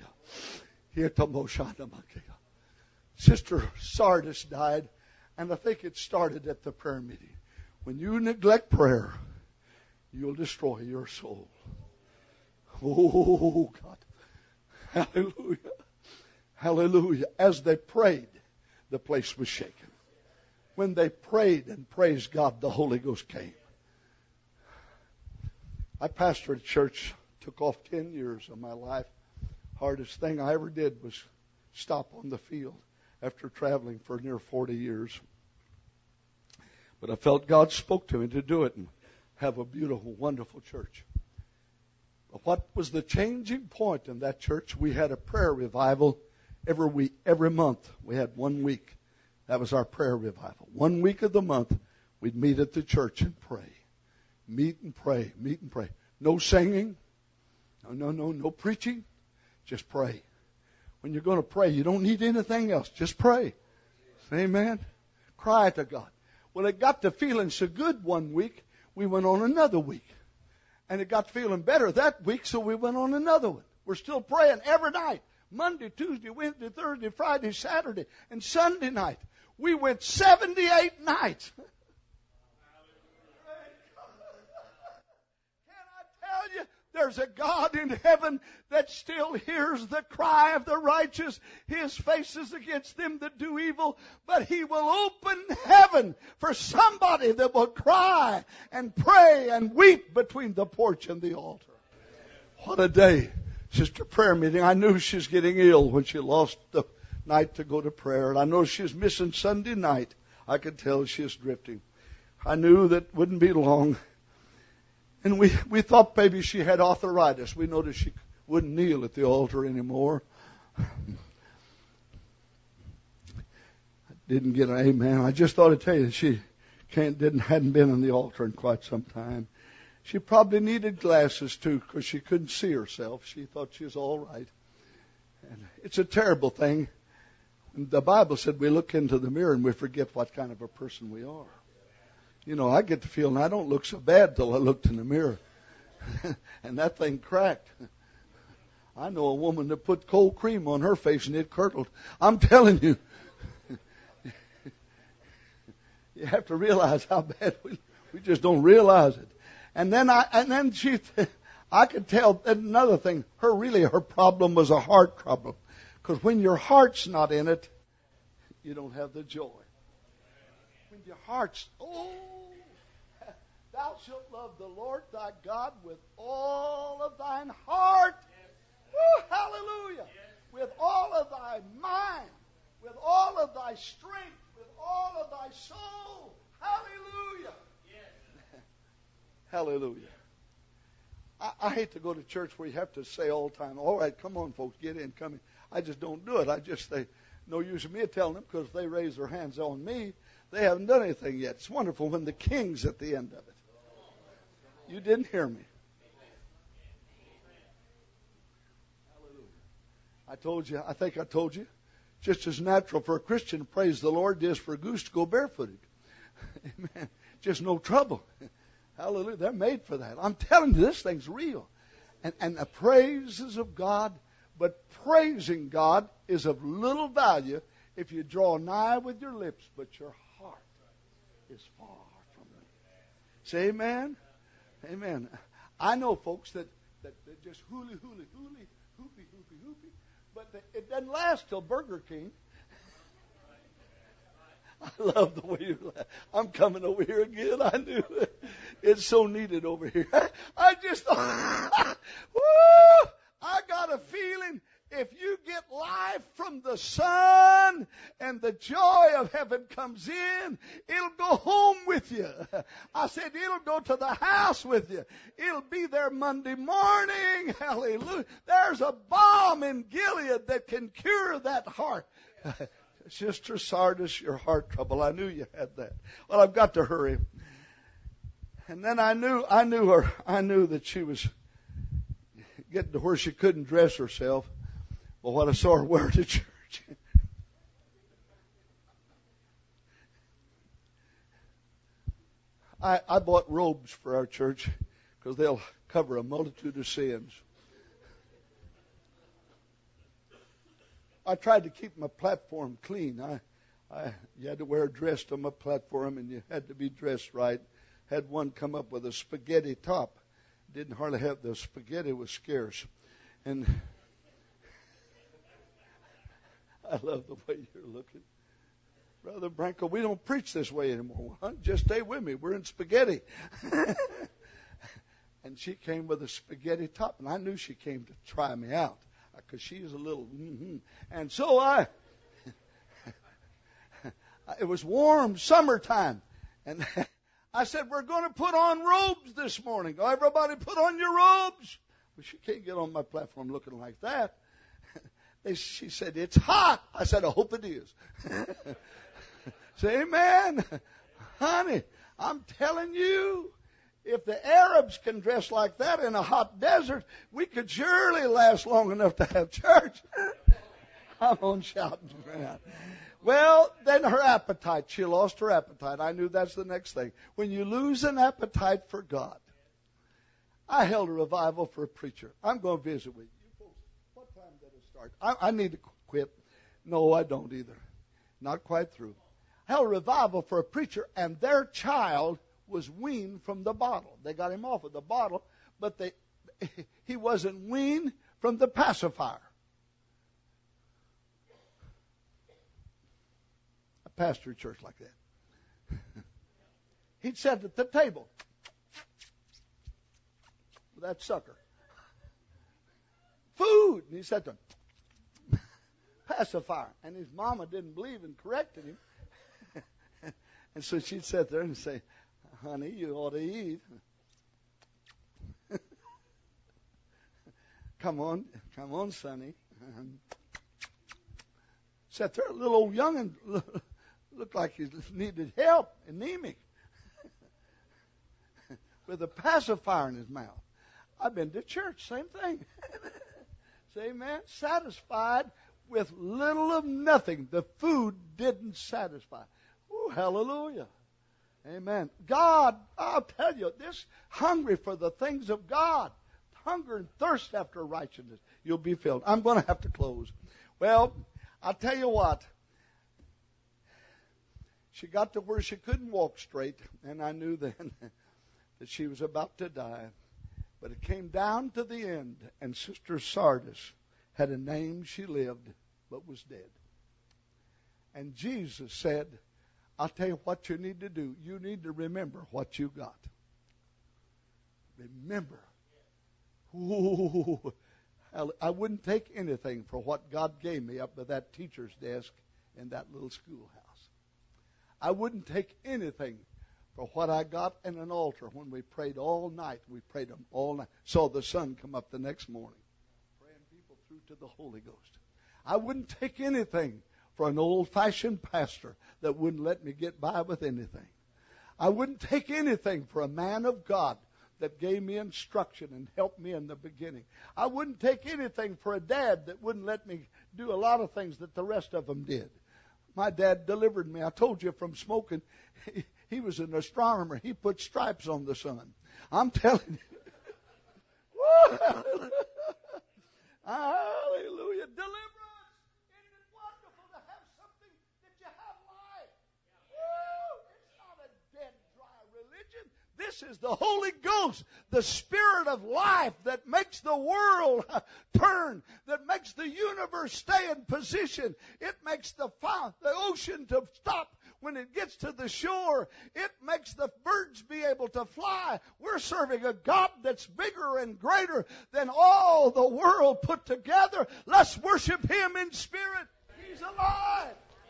Sister Sardis died, and I think it started at the prayer meeting. When you neglect prayer, you'll destroy your soul. Oh, God. Hallelujah. Hallelujah. As they prayed, the place was shaken. When they prayed and praised God, the Holy Ghost came. I pastored a church, took off ten years of my life. Hardest thing I ever did was stop on the field after traveling for near forty years. But I felt God spoke to me to do it and have a beautiful, wonderful church. But what was the changing point in that church? We had a prayer revival every week, every month. We had one week. That was our prayer revival. One week of the month, we'd meet at the church and pray. Meet and pray, meet and pray. No singing, no, no, no, no preaching. Just pray. When you're going to pray, you don't need anything else. Just pray. Amen. Cry to God. Well, it got to feeling so good one week, we went on another week. And it got feeling better that week, so we went on another one. We're still praying every night. Monday, Tuesday, Wednesday, Thursday, Friday, Saturday, and Sunday night. We went seventy-eight nights. Tell you, there's a God in heaven that still hears the cry of the righteous. His face is against them that do evil, but He will open heaven for somebody that will cry and pray and weep between the porch and the altar. What a day. Sister prayer meeting. I knew she was getting ill when she lost the night to go to prayer. And I know she was missing Sunday night. I could tell she was drifting. I knew that wouldn't be long. And we, we thought maybe she had arthritis. We noticed she wouldn't kneel at the altar anymore. I didn't get an amen. I just thought I'd tell you she can't, didn't, hadn't been on the altar in quite some time. She probably needed glasses too because she couldn't see herself. She thought she was all right. And it's a terrible thing. The Bible said we look into the mirror and we forget what kind of a person we are. You know, I get the feeling I don't look so bad till I looked in the mirror. And that thing cracked. I know a woman that put cold cream on her face and it curdled. I'm telling you. You have to realize how bad we we just don't realize it. And then I and then she I could tell another thing. Her really her problem was a heart problem. Because when your heart's not in it, you don't have the joy. When your heart's, oh, thou shalt love the Lord thy God with all of thine heart. Woo, hallelujah. With all of thy mind, with all of thy strength, with all of thy soul. Hallelujah. Hallelujah. I, I hate to go to church where you have to say all the time, all right, come on, folks, get in, come in. I just don't do it. I just say, no use of me telling them because if they raise their hands on me, they haven't done anything yet. It's wonderful when the king's at the end of it. You didn't hear me. Hallelujah. I told you, I think I told you, just as natural for a Christian to praise the Lord as for a goose to go barefooted. Amen. Just no trouble. Hallelujah. They're made for that. I'm telling you, this thing's real. And, and the praises of God, but praising God is of little value if you draw nigh with your lips, but your heart is far from Say amen. Amen. I know folks that, that, that just hooly, hooly, hooly, hoopy, hoopy, hoopy, but they, it doesn't last till Burger King. I love the way you laugh. I'm coming over here again. I knew it. It's so needed over here. I just thought, woo! I got a feeling if you get life from the sun and the joy of heaven comes in, it'll go home with you. I said it'll go to the house with you. It'll be there Monday morning. Hallelujah. There's a balm in Gilead that can cure that heart. Sister Sardis, your heart trouble. I knew you had that. Well, I've got to hurry. And then I knew, I knew her. I knew that she was getting to where she couldn't dress herself. Well, what I saw her wear to church. I, I bought robes for our church because they'll cover a multitude of sins. I tried to keep my platform clean. I, I, you had to wear a dress to my platform, and you had to be dressed right. Had one come up with a spaghetti top. Didn't hardly have the spaghetti was scarce, and I love the way you're looking, Brother Branco. We don't preach this way anymore. Huh? Just stay with me. We're in spaghetti. And she came with a spaghetti top, and I knew she came to try me out. Because she's a little, mm-hmm. And so I, it was warm, summertime. And I said, we're going to put on robes this morning. Oh, everybody put on your robes. Well, she can't get on my platform looking like that. They, she said, it's hot. I said, I hope it is. Say amen. Honey, I'm telling you, if the Arabs can dress like that in a hot desert, we could surely last long enough to have church. I'm on shouting. Well, then her appetite. She lost her appetite. I knew that's the next thing. When you lose an appetite for God. I held a revival for a preacher. I'm going to visit with you. Folks, what time did it start? I, I need to quit. No, I don't either. Not quite through. I held a revival for a preacher, and their child was weaned from the bottle. They got him off of the bottle, but they, he wasn't weaned from the pacifier. I pastored a church like that. He'd sit at the table with that sucker. Food. And he said to him, pacifier. And his mama didn't believe in correcting him. And so she'd sit there and say, honey, you ought to eat. Come on, come on, sonny. Sat there, a little old young'un looked like he needed help, anemic, with a pacifier in his mouth. I've been to church, same thing. Say amen. Satisfied with little of nothing. The food didn't satisfy. Ooh, hallelujah. Amen. God, I'll tell you, this hungry for the things of God, hunger and thirst after righteousness, you'll be filled. I'm going to have to close. Well, I'll tell you what. She got to where she couldn't walk straight, and I knew then that she was about to die. But it came down to the end, and Sister Sardis had a name. She lived, but was dead. And Jesus said, I'll tell you what you need to do. You need to remember what you got. Remember. Ooh, I wouldn't take anything for what God gave me up to that teacher's desk in that little schoolhouse. I wouldn't take anything for what I got in an altar when we prayed all night. We prayed them all night. Saw the sun come up the next morning. Praying people through to the Holy Ghost. I wouldn't take anything for an old-fashioned pastor that wouldn't let me get by with anything. I wouldn't take anything for a man of God that gave me instruction and helped me in the beginning. I wouldn't take anything for a dad that wouldn't let me do a lot of things that the rest of them did. My dad delivered me. I told you from smoking. He, he was an astronomer. He put stripes on the sun. I'm telling you. Woo, hallelujah. Hallelujah. Deliverance. Isn't it wonderful to have something that you have life? Woo, it's not a dead, dry religion. This is the Holy Ghost, the Spirit of life that makes the world turn, that makes the universe stay in position. It makes the, the ocean to stop when it gets to the shore. It makes the birds be able to fly. We're serving a God that's bigger and greater than all the world put together. Let's worship Him in spirit. He's alive.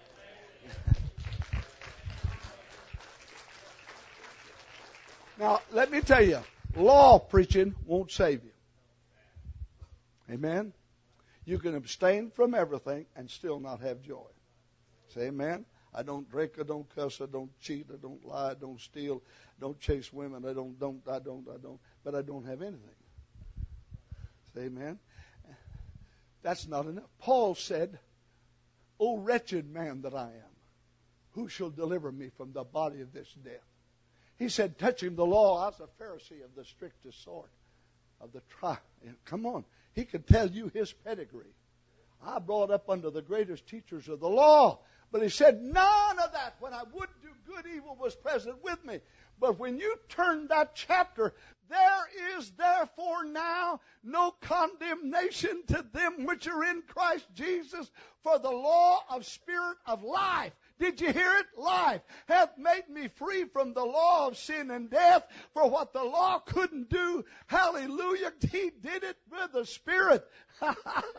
Now, let me tell you, law preaching won't save you. Amen? You can abstain from everything and still not have joy. Say amen? I don't drink, I don't cuss, I don't cheat, I don't lie, I don't steal, I don't chase women, I don't, don't, I don't, I don't, but I don't have anything. Say amen? That's not enough. Paul said, O wretched man that I am, who shall deliver me from the body of this death? He said, touching the law, I was a Pharisee of the strictest sort, of the tribe. Come on. He could tell you his pedigree. I brought up under the greatest teachers of the law. But he said, none of that. When I would do good, evil was present with me. But when you turn that chapter, there is therefore now no condemnation to them which are in Christ Jesus, for the law of Spirit of life. Did you hear it? Life hath made me free from the law of sin and death. For what the law couldn't do, hallelujah, He did it with the Spirit. Woo!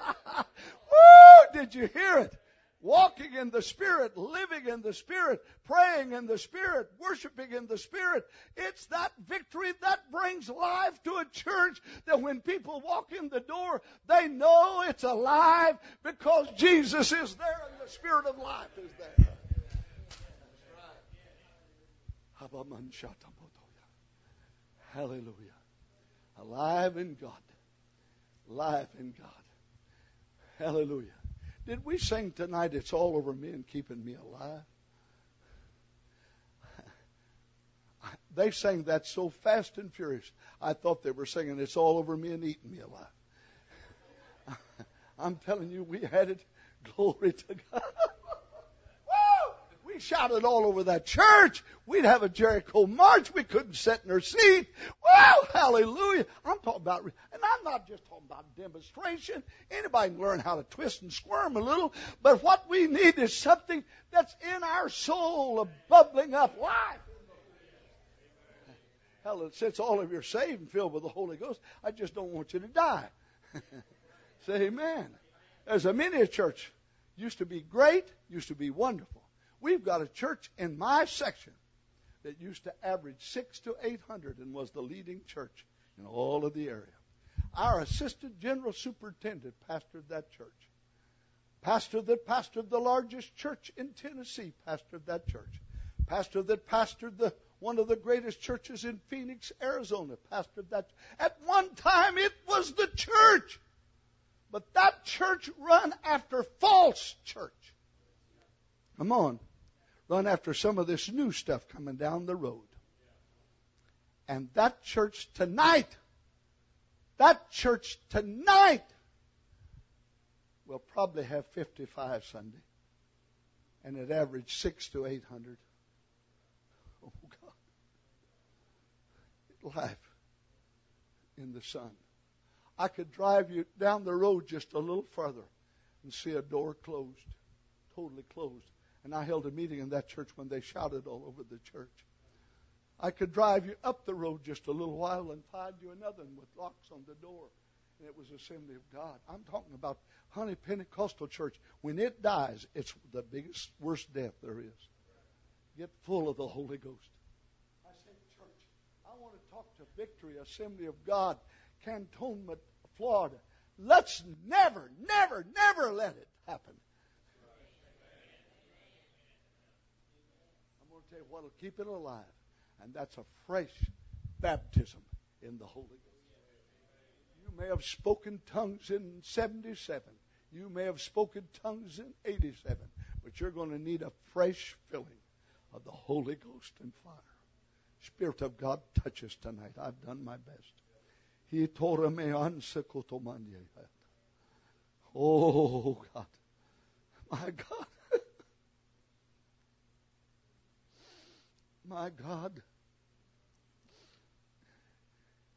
Did you hear it? Walking in the Spirit, living in the Spirit, praying in the Spirit, worshiping in the Spirit. It's that victory that brings life to a church, that when people walk in the door, they know it's alive because Jesus is there and the Spirit of life is there. Hallelujah. Alive in God. Alive in God. Hallelujah. Did we sing tonight, it's all over me and keeping me alive? They sang that so fast and furious. I thought they were singing, it's all over me and eating me alive. I'm telling you, we had it. Glory to God. Woo! We shouted all over that church. We'd have a Jericho march. We couldn't sit in our seat. Wow, hallelujah. I'm talking about, and I'm not just talking about demonstration. Anybody can learn how to twist and squirm a little. But what we need is something that's in our soul, of bubbling up life. Hell, since all of you are saved and filled with the Holy Ghost, I just don't want you to die. Say amen. There's a mini church. Used to be great, used to be wonderful. We've got a church in my section that used to average six to eight hundred and was the leading church in all of the area. Our assistant general superintendent pastored that church. Pastor that pastored the largest church in Tennessee pastored that church. Pastor that pastored the one of the greatest churches in Phoenix, Arizona pastored that. At one time it was the church. But that church run after false church. Come on. Run after some of this new stuff coming down the road. And that church tonight, that church tonight will probably have fifty-five Sunday. And it averaged six to eight hundred. Oh, God. Life in the sun. I could drive you down the road just a little further and see a door closed, totally closed. And I held a meeting in that church when they shouted all over the church. I could drive you up the road just a little while and find you another one with locks on the door. And it was Assembly of God. I'm talking about Honey Pentecostal Church. When it dies, it's the biggest, worst death there is. Get full of the Holy Ghost. I say, church, I want to talk to Victory, Assembly of God, Cantonment, Florida. Let's never, never, never let it happen. I'm going to tell you what will keep it alive, and that's a fresh baptism in the Holy Ghost. You may have spoken tongues in seventy-seven. You may have spoken tongues in eighty-seven, but you're going to need a fresh filling of the Holy Ghost and fire. Spirit of God, touch us tonight. I've done my best. Oh, God. My God. My God.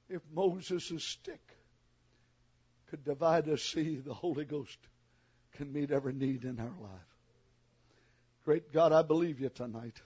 If Moses' stick could divide a sea, the Holy Ghost can meet every need in our life. Great God, I believe you tonight.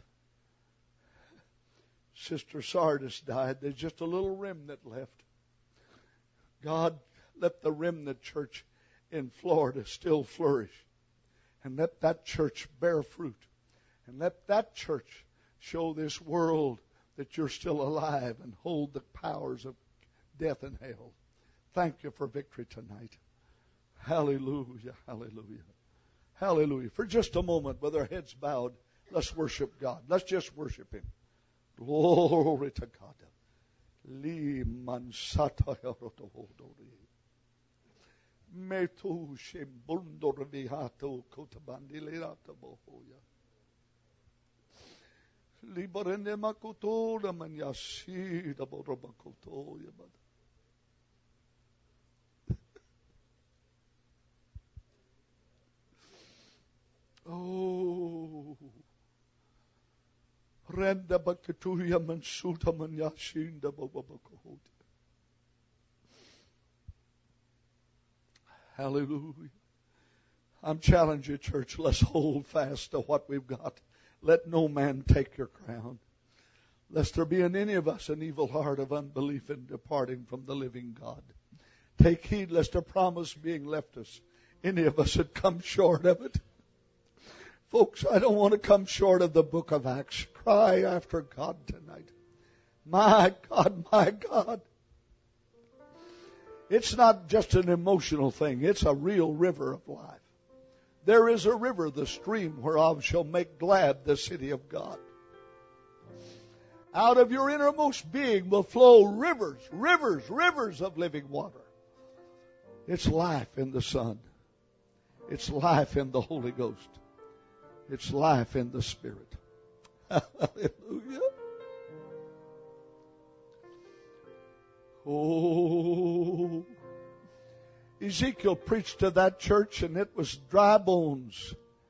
Sister Sardis died. There's just a little remnant left. God, let the remnant church in Florida still flourish. And let that church bear fruit. And let that church show this world that you're still alive and hold the powers of death and hell. Thank you for victory tonight. Hallelujah, hallelujah, hallelujah. For just a moment, with our heads bowed, let's worship God. Let's just worship Him. Glory to God. Liman satayorotohodori. Metu shimbundor vihato kotabandilirata bohoya. Libarene makutora manyashida borobakotoya bada. Oh, Renda bakatuya mansuta manyashinda bababakohota. Hallelujah. I'm challenging you, church. Let's hold fast to what we've got. Let no man take your crown. Lest there be in any of us an evil heart of unbelief in departing from the living God. Take heed lest a promise being left us, any of us had come short of it. Folks, I don't want to come short of the book of Acts. Cry after God tonight. My God, my God. It's not just an emotional thing. It's a real river of life. There is a river, the stream whereof shall make glad the city of God. Out of your innermost being will flow rivers, rivers, rivers of living water. It's life in the Son. It's life in the Holy Ghost. It's life in the Spirit. Hallelujah. Oh, Ezekiel preached to that church and it was dry bones.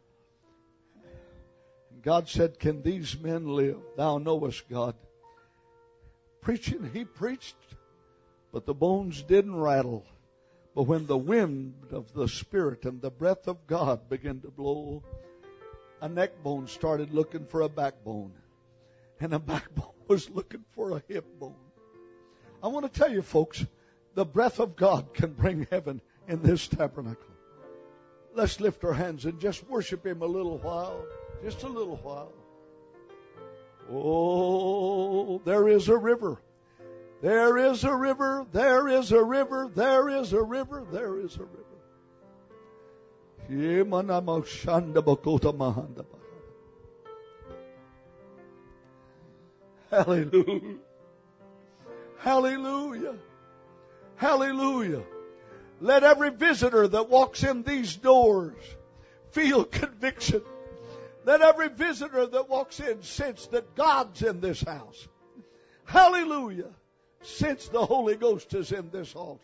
And God said, can these men live? Thou knowest, God. Preaching, he preached, but the bones didn't rattle. But when the wind of the Spirit and the breath of God began to blow, a neck bone started looking for a backbone. And a backbone was looking for a hip bone. I want to tell you, folks, the breath of God can bring heaven in this tabernacle. Let's lift our hands and just worship Him a little while. Just a little while. Oh, there is a river. There is a river. There is a river. There is a river. There is a river. Hallelujah. Hallelujah. Hallelujah. Let every visitor that walks in these doors feel conviction. Let every visitor that walks in sense that God's in this house. Hallelujah. Sense the Holy Ghost is in this altar.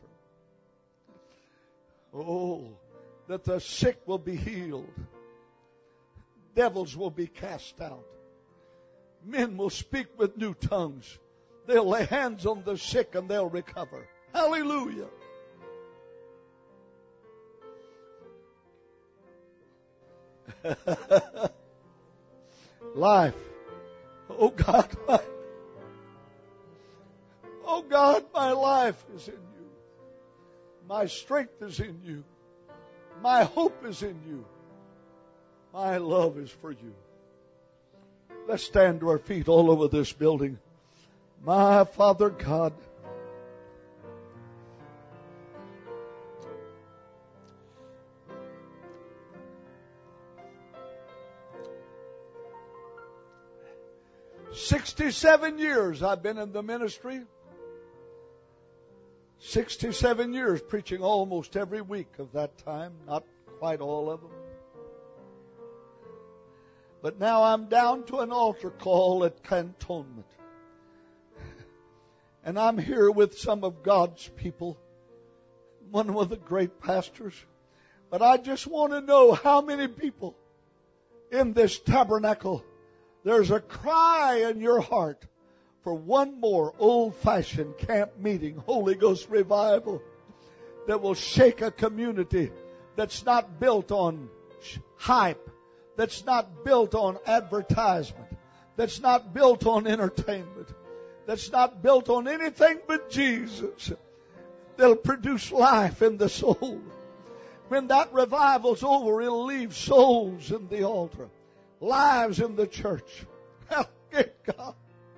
Oh, that the sick will be healed. Devils will be cast out. Men will speak with new tongues. They'll lay hands on the sick and they'll recover. Hallelujah. Life. Oh God, my, oh God, my life is in you. My strength is in you. My hope is in you. My love is for you. Let's stand to our feet all over this building. My Father God, sixty-seven years I've been in the ministry. sixty-seven years preaching almost every week of that time. Not quite all of them. But now I'm down to an altar call at Cantonment. And I'm here with some of God's people. One of the great pastors. But I just want to know how many people in this tabernacle, there's a cry in your heart. for one more old-fashioned camp meeting, Holy Ghost revival that will shake a community that's not built on hype, that's not built on advertisement, that's not built on entertainment, that's not built on anything but Jesus, that'll produce life in the soul. When that revival's over, it'll leave souls in the altar, lives in the church. Hallelujah, God.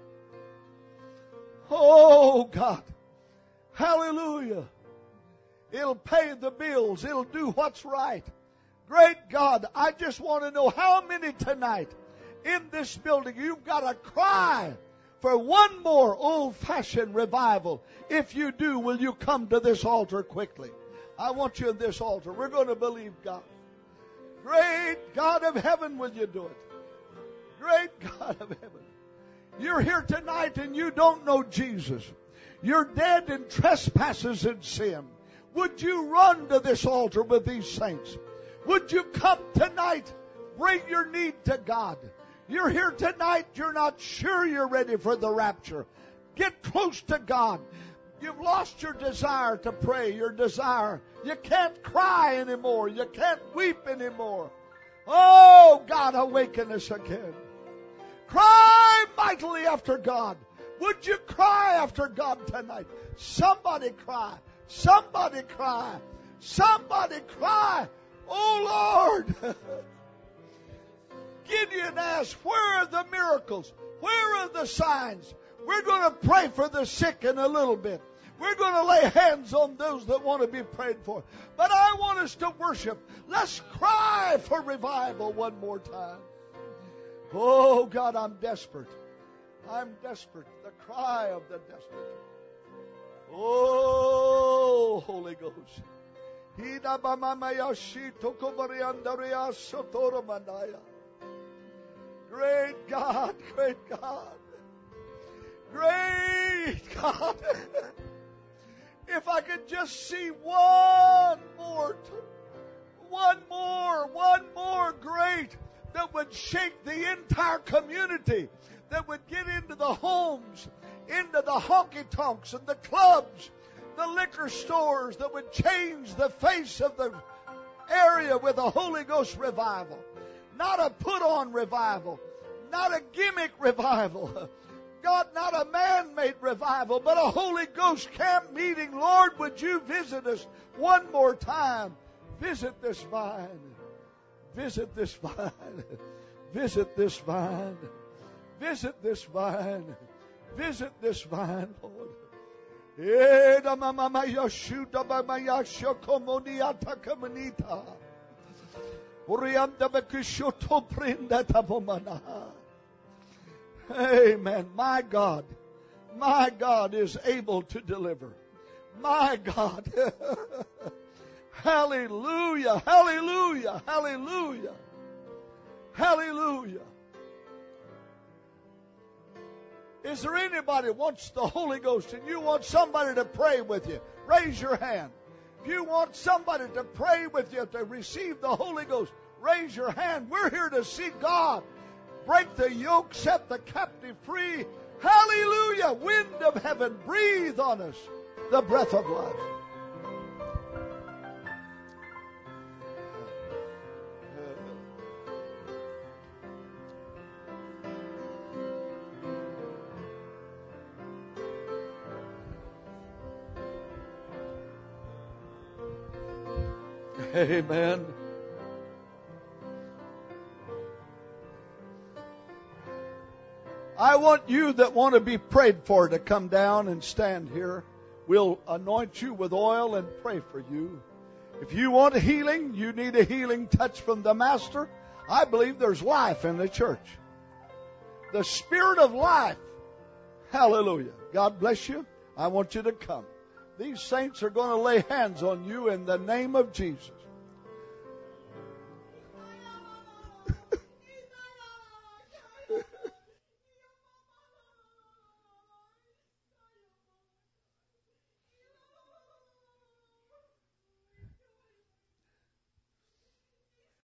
Oh, God. Hallelujah. It'll pay the bills. It'll do what's right. Great God, I just want to know how many tonight in this building you've got a cry for one more old-fashioned revival. If you do, will you come to this altar quickly? I want you in this altar. We're going to believe God. Great God of heaven, will you do it? Great God of heaven. You're here tonight and you don't know Jesus. You're dead in trespasses and sin. Would you run to this altar with these saints? Would you come tonight? Bring your need to God. You're here tonight. You're not sure you're ready for the rapture. Get close to God. You've lost your desire to pray, your desire. You can't cry anymore. You can't weep anymore. Oh, God, awaken us again. Cry mightily after God. Would you cry after God tonight? Somebody cry. Somebody cry. Somebody cry. Oh, Lord. Gideon asked, where are the miracles? Where are the signs? We're going to pray for the sick in a little bit. We're going to lay hands on those that want to be prayed for. But I want us to worship. Let's cry for revival one more time. Oh, God, I'm desperate. I'm desperate. The cry of the desperate. Oh, Holy Ghost. Great God, great God. Great God. If I could just see one more, one more, one more great that would shake the entire community, that would get into the homes, into the honky-tonks and the clubs, the liquor stores, that would change the face of the area with a Holy Ghost revival. Not a put-on revival, not a gimmick revival, God, not a man-made revival, but a Holy Ghost camp meeting. Lord, would you visit us one more time? Visit this vine. Visit this vine. Visit this vine. Visit this vine. Visit this vine, Lord. Amen. My God, my God is able to deliver. My God. Hallelujah, hallelujah, hallelujah, hallelujah. Is there anybody who wants the Holy Ghost and you want somebody to pray with you? Raise your hand. If you want somebody to pray with you to receive the Holy Ghost, raise your hand. We're here to see God break the yoke, set the captive free. Hallelujah. Wind of heaven, breathe on us the breath of life. Amen. I want you that want to be prayed for to come down and stand here. We'll anoint you with oil and pray for you. If you want a healing, you need a healing touch from the Master. I believe there's life in the church. The Spirit of life. Hallelujah. God bless you. I want you to come. These saints are going to lay hands on you in the name of Jesus.